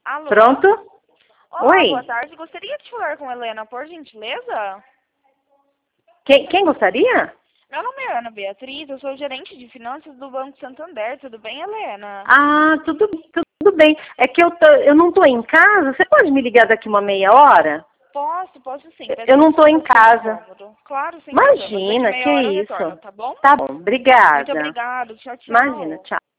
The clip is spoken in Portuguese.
Alô? Pronto? Olá, Oi? boa tarde. Gostaria de falar com a Helena, por gentileza? Quem gostaria? Meu nome é Ana Beatriz, eu sou gerente de finanças do Banco Santander. Tudo bem, Helena? Ah, tudo bem. É que eu não estou em casa. Você pode me ligar daqui uma meia hora? Posso sim. Peço Eu não estou em desculpas pelo casa. incômodo. Claro, sem problemas. Daqui Imagina, meia que hora eu isso. retorno, tá bom? Tá bom, Muito obrigada. obrigada. Tchau, Imagina, tchau. tchau.